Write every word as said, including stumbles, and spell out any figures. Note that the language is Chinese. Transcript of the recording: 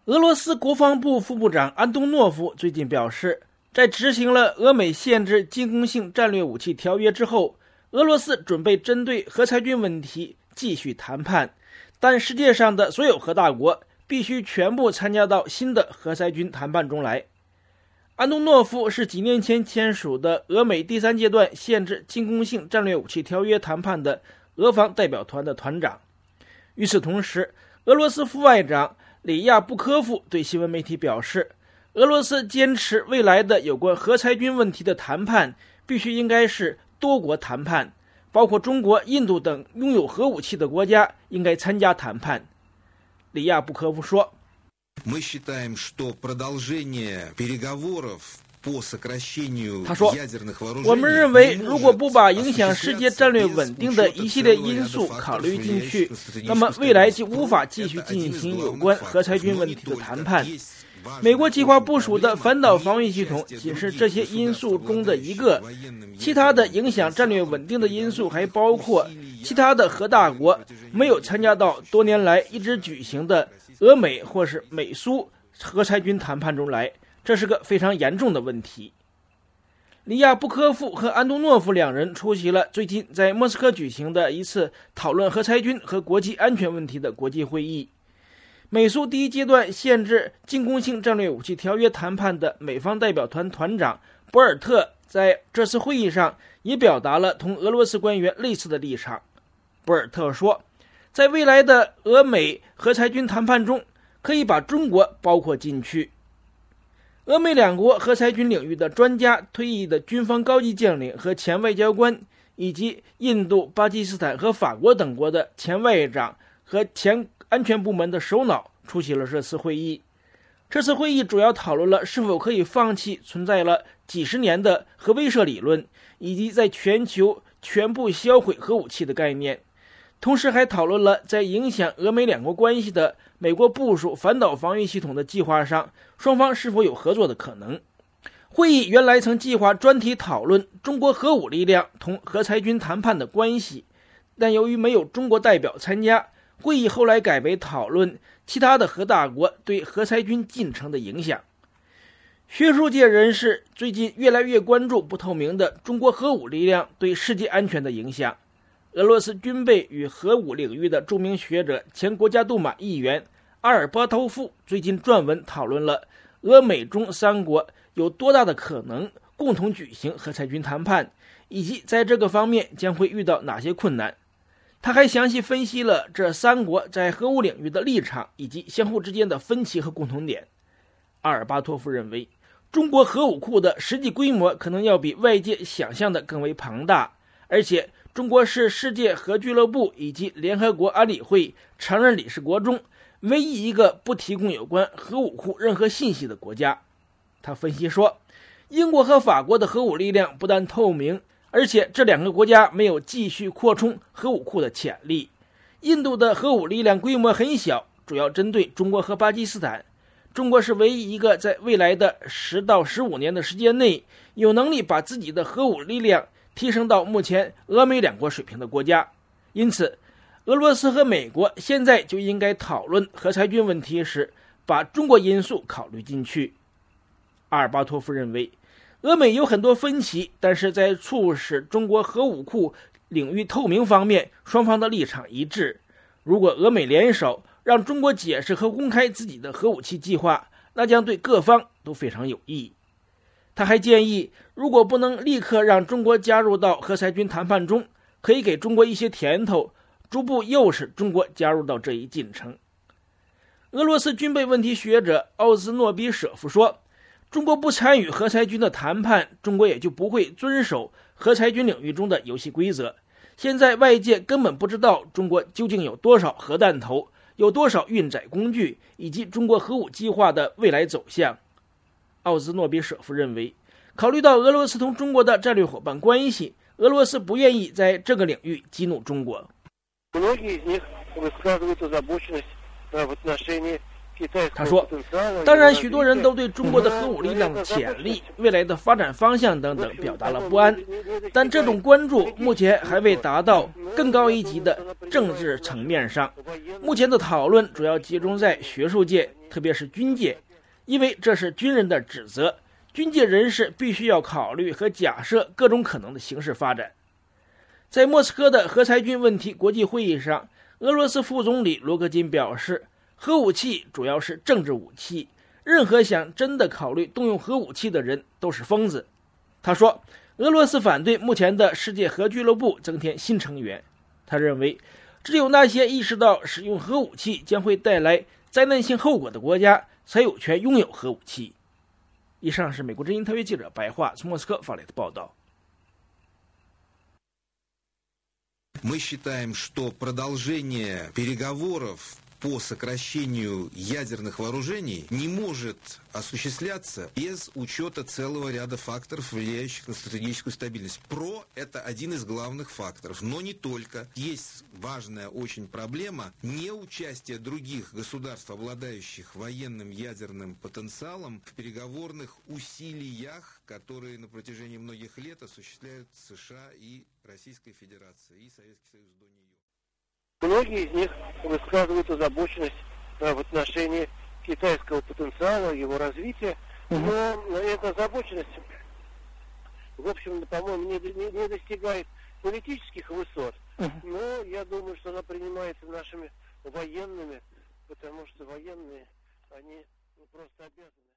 俄罗斯国防部副部长安东诺夫最近表示，在执行了俄美限制进攻性战略武器条约之后，俄罗斯准备针对核裁军问题继续谈判，但世界上的所有核大国必须全部参加到新的核裁军谈判中来。安东诺夫是几年前签署的俄美第三阶段限制进攻性战略武器条约谈判的俄方代表团的团长。与此同时，俄罗斯副外长里亚布科夫对新闻媒体表示，俄罗斯坚持未来的有关核裁军问题的谈判必须应该是多国谈判，包括中国、印度等拥有核武器的国家应该参加谈判。里亚布科夫说，他说，我们认为如果不把影响世界战略稳定的一系列因素考虑进去，那么未来就无法继续进行有关核裁军问题的谈判。美国计划部署的反导防御系统仅是这些因素中的一个，其他的影响战略稳定的因素还包括其他的核大国没有参加到多年来一直举行的俄美或是美苏核裁军谈判中来，这是个非常严重的问题。里亚布科夫和安东诺夫两人出席了最近在莫斯科举行的一次讨论核裁军和国际安全问题的国际会议。美苏第一阶段限制进攻性战略武器条约谈判的美方代表团团长博尔特在这次会议上也表达了同俄罗斯官员类似的立场。博尔特说，在未来的俄美核裁军谈判中，可以把中国包括进去。俄美两国核裁军领域的专家、退役的军方高级将领和前外交官，以及印度、巴基斯坦和法国等国的前外长和前安全部门的首脑出席了这次会议。这次会议主要讨论了是否可以放弃存在了几十年的核威慑理论，以及在全球全部销毁核武器的概念，同时还讨论了在影响俄美两国关系的美国部署反导防御系统的计划上，双方是否有合作的可能。会议原来曾计划专题讨论中国核武力量同核裁军谈判的关系，但由于没有中国代表参加，会议后来改为讨论其他的核大国对核裁军进程的影响。学术界人士最近越来越关注不透明的中国核武力量对世界安全的影响。俄罗斯军备与核武领域的著名学者、前国家杜马议员阿尔巴托夫最近撰文讨论了俄美中三国有多大的可能共同举行核裁军谈判，以及在这个方面将会遇到哪些困难。他还详细分析了这三国在核武领域的立场以及相互之间的分歧和共同点。阿尔巴托夫认为，中国核武库的实际规模可能要比外界想象的更为庞大，而且中国是世界核俱乐部以及联合国安理会常任理事国中唯一一个不提供有关核武库任何信息的国家。他分析说，英国和法国的核武力量不但透明，而且这两个国家没有继续扩充核武库的潜力。印度的核武力量规模很小，主要针对中国和巴基斯坦。中国是唯一一个在未来的十到十五年的时间内有能力把自己的核武力量提升到目前俄美两国水平的国家。因此，俄罗斯和美国现在就应该讨论核裁军问题时，把中国因素考虑进去。阿尔巴托夫认为，俄美有很多分歧，但是在促使中国核武库领域透明方面，双方的立场一致。如果俄美联手让中国解释和公开自己的核武器计划，那将对各方都非常有益。他还建议，如果不能立刻让中国加入到核裁军谈判中，可以给中国一些甜头，逐步诱使中国加入到这一进程。俄罗斯军备问题学者奥兹诺比舍夫说，中国不参与核裁军的谈判，中国也就不会遵守核裁军领域中的游戏规则。现在外界根本不知道中国究竟有多少核弹头，有多少运载工具，以及中国核武计划的未来走向。奥兹诺比舍夫认为，考虑到俄罗斯同中国的战略伙伴关系，俄罗斯不愿意在这个领域激怒中国。他说，当然许多人都对中国的核武力量的潜力、未来的发展方向等等表达了不安，但这种关注目前还未达到更高一级的政治层面上。目前的讨论主要集中在学术界， 特别是军界，因为这是军人的职责，军界人士必须要考虑和假设各种可能的形势发展。在莫斯科的核裁军问题国际会议上，俄罗斯副总理罗戈金表示，核武器主要是政治武器，任何想真的考虑动用核武器的人都是疯子。他说，俄罗斯反对目前的世界核俱乐部增添新成员。他认为，只有那些意识到使用核武器将会带来灾难性后果的国家，才有权拥有核武器。以上是美国之音特约记者白桦从莫斯科发来的报道。 Мы считаем, что продолжение переговоров по сокращению ядерных вооружений не может осуществляться без учета целого ряда факторов, влияющих на стратегическую стабильность. ПРО – это один из главных факторов, но не только. Есть важная очень проблема неучастия других государств, обладающих военным ядерным потенциалом, в переговорных усилиях, которые на протяжении многих лет осуществляют США и Российская Федерация, и Советский Союз до нее. Многие из них высказывают озабоченность в отношении китайского потенциала, его развития, но эта озабоченность, в общем, по-моему, не, не, не достигает политических высот, но я думаю, что она принимается нашими военными, потому что военные, они просто обязаны.